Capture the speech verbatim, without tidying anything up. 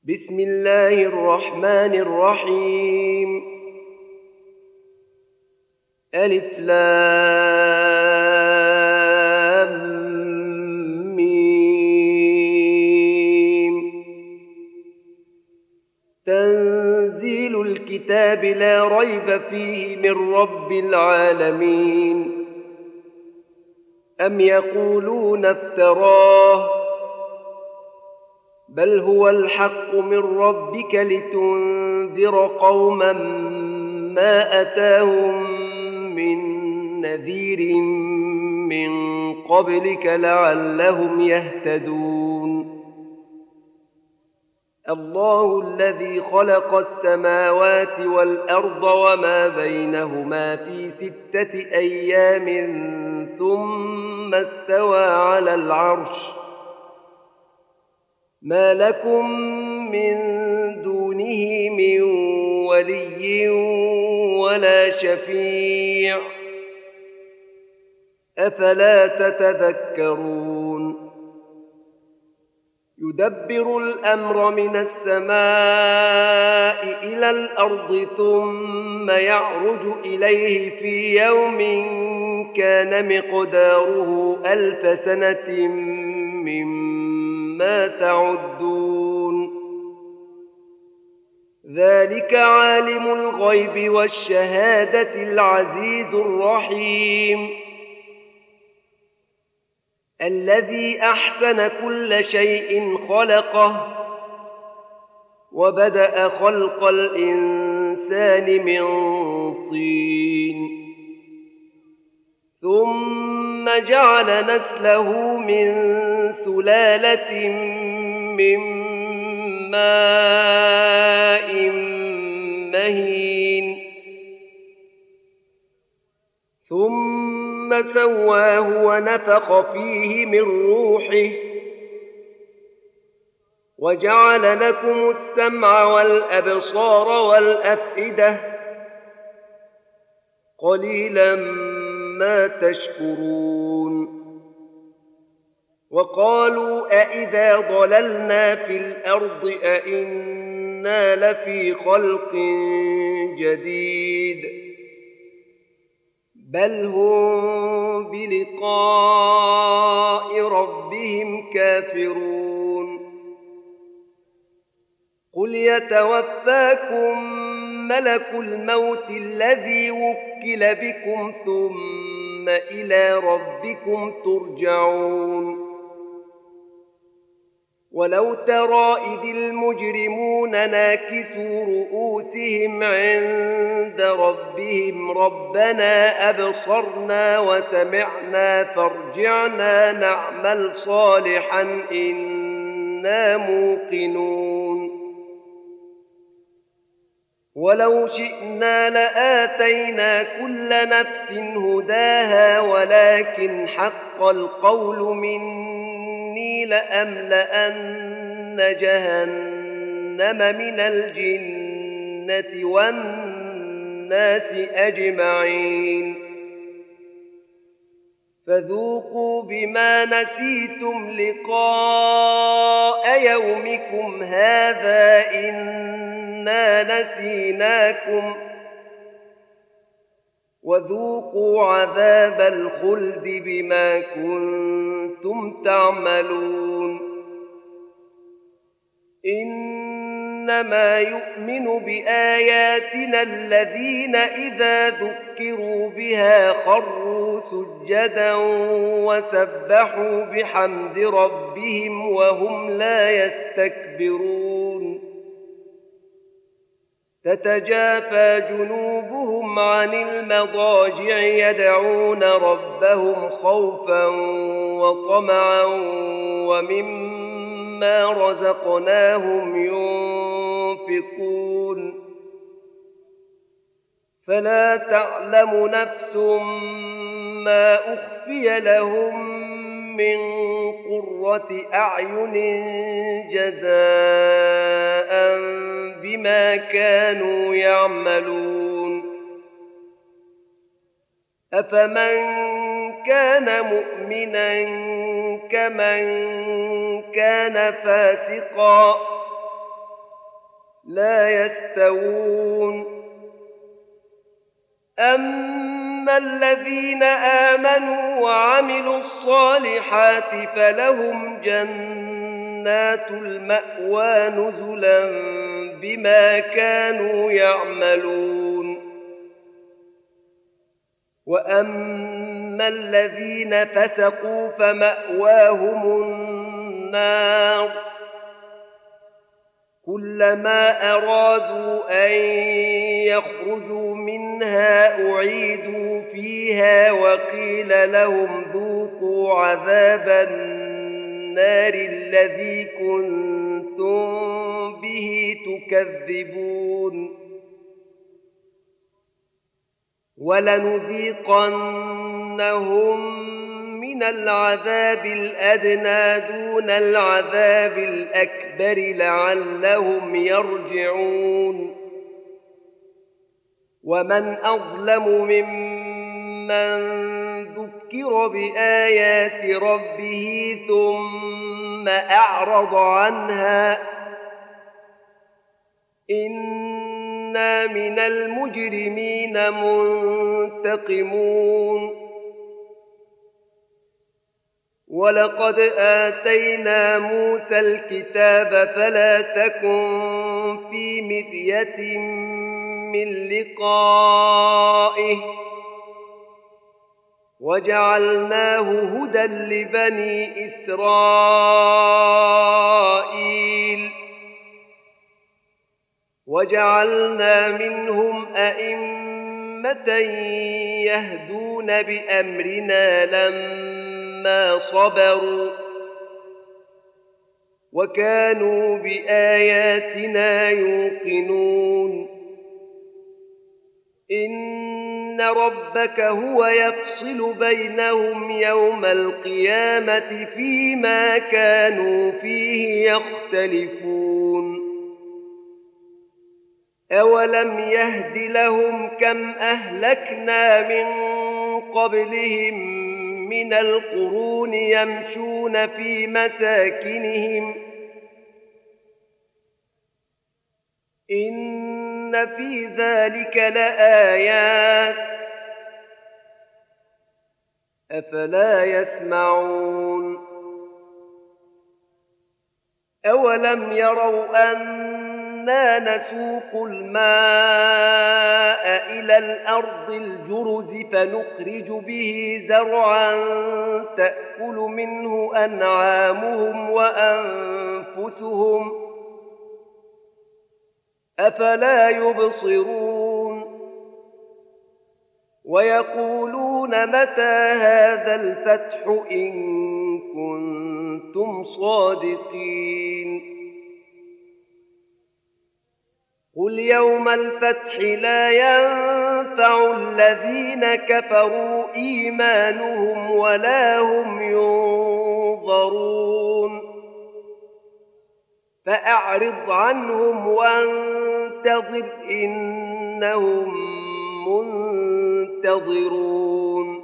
بسم الله الرحمن الرحيم. ألف لام ميم. تنزيل الكتاب لا ريب فيه من رب العالمين. أم يقولون افتراه بل هو الحق من ربك لتنذر قوما ما أتاهم من نذير من قبلك لعلهم يهتدون. الله الذي خلق السماوات والأرض وما بينهما في ستة أيام ثم استوى على العرش. ما لكم من دونه من ولي ولا شفيع أفلا تتذكرون. يدبر الأمر من السماء إلى الأرض ثم يعرج إليه في يوم كان مقداره ألف سنة مما تعدون. ذلك عالم الغيب والشهادة العزيز الرحيم الذي أحسن كل شيء خلقه وبدأ خلق الإنسان من طين ثم جعل نسله من سلالة من ماء مهين ثم سواه ونفخ فيه من روحه وجعل لكم السمع والأبصار والأفئدة قليلا ما تشكرون. وقالوا أئذا ضللنا في الأرض أئنا لفي خلق جديد بل هم بلقاء ربهم كافرون. قل يتوفاكم ملك الموت الذي وكل بكم ثم إلى ربكم ترجعون. ولو ترى إذ المجرمون ناكسوا رؤوسهم عند ربهم ربنا أبصرنا وسمعنا فارجعنا نعمل صالحا إنا موقنون. ولو شئنا لآتينا كل نفس هداها ولكن حق القول مني لأملأن جهنم من الجنة والناس أجمعين. فذوقوا بما نسيتم لقاء يومكم هذا إنا نسيناكم وذوقوا عذاب الخلد بما كنتم تعملون. إنما يؤمن بآياتنا الذين إذا ذكروا بها خروا سجدا وسبحوا بحمد ربهم وهم لا يستكبرون. تتجافى جنوبهم عن المضاجع يدعون ربهم خوفا وطمعا ومما رزقناهم ينفقون. فلا تعلم نفس ما أخفي لهم من قرة أعين جزاء بما كانوا يعملون. أفمن كان مؤمنا كمن كان فاسقا لا يستوون. أما الذين آمنوا وعملوا الصالحات فلهم جنات المأوى نزلا بما كانوا يعملون. وأما الذين فسقوا فمأواهم النار كلما أرادوا أن يخرجوا منها أعيدوا فيها وقيل لهم ذوقوا عذاب النار الذي كنتم به تكذبون. ولنذيقنهم من العذاب الأدنى دون العذاب الأكبر لعلهم يرجعون. ومن أظلم ممن ذكر بآيات ربه ثم أعرض عنها إنا من المجرمين منتقمون. ولقد آتينا موسى الكتاب فلا تكن في مرية من لقائه وجعلناه هدى لبني إسرائيل وجعلنا منهم أئمة يهدون بأمرنا لما صبروا وكانوا بآياتنا يوقنون. إن ربك هو يفصل بينهم يوم القيامة فيما كانوا فيه يختلفون. أولم يهد لهم كم أهلكنا من قبلهم من القرون يمشون في مساكنهم إن في ذلك لآيات أفلا يسمعون. أولم يروا أنا نسوق الماء إلى الأرض الجرز فنخرج به زرعا تأكل منه أنعامهم وأنفسهم أفلا يبصرون. ويقولون متى هذا الفتح إن كنتم صادقين. قل يوم الفتح لا ينفع الذين كفروا إيمانهم ولا هم ينظرون. فأعرض عنهم وانتظر إنهم منتظرون.